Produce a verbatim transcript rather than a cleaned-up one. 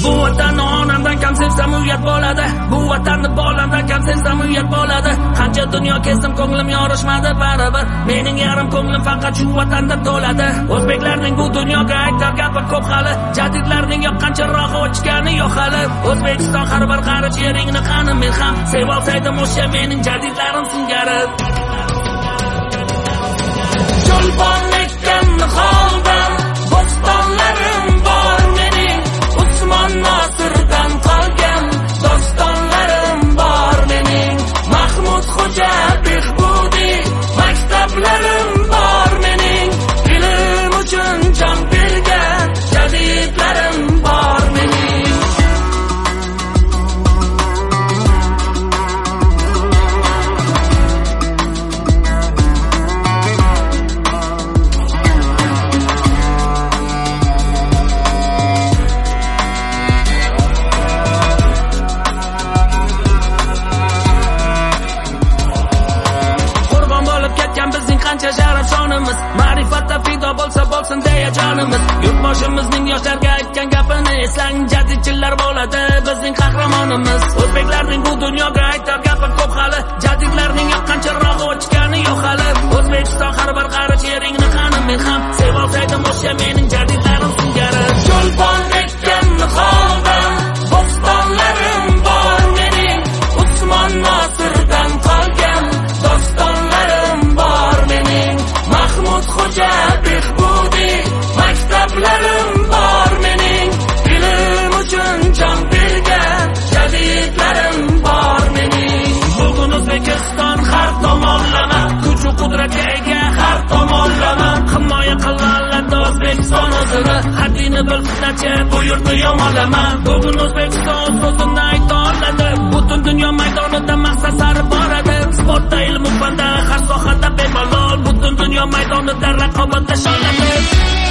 Bu vatanni onamdan kam sevsam uyat bo'ladi. Bu vatanni bolamdan kam sevsam uyat bo'ladi. Qancha dunyo kezdim ko'nglim yorishmadi baribir. Mening yarim ko'nglim faqat shu vatanda to'ladi. O'zbeklarning bu dunyoga aytar gapi ko'p hali. Jadidlarning yoqqanchirog'i o'chgani yo'q hali. O'zbekiston har bir qarich yeringni qani men ham sevib olsaydim o'sha mening jadidlarim singari. Cho'lpon ekkanni holdan bo'stonlarim bor mening. Usmon Nosirdan qolgan dostonlarim bor mening. Mahmud Xo'ja Behbudi maktablarim bor mening. Ilm uchun jon bergan jadidlarim bor mening. Qancha sharaf shonimiz, ma'rifatda fido bo'lsa bo'lsin deya jonimiz. Yurtboshimizning yoshlarga aytgan gapini eslang, jadidchilar bo'ladi bizning qahramonimiz. O'zbeklarning bu dunyoga aytar gapi ko'p hali, jadidlarning yoqqanchirog'i o'chgani yo'q hali. O'zbekiston har bir qarich yeringni qani men ham sevib olsaydim o'sha mening jadidlarim singari. Cho'lpon ekkanni holdan bo'stonlarim bor mening. Usmon Nosirdan qolgan dostonlarim bor mening. Mahmud Xo'ja Behbudi maktablarim bor mening. Ilm uchun jon bergan jadidlarim bor mening. Bugun O'zbekiston har tomonlama kuch va qudratga ega har tomonlama himoya qilganlarda O'zbekiston o'zini haddini bil fitnachi bu yurtni yomonlama. Bugun O'zbekiston so'zini ayta oladi, butun dunyo maydonida maqsad sari boradi. Sportda, ilm fanda har sohada bemalol butun dunyo maydonida raqobatlasha oladi.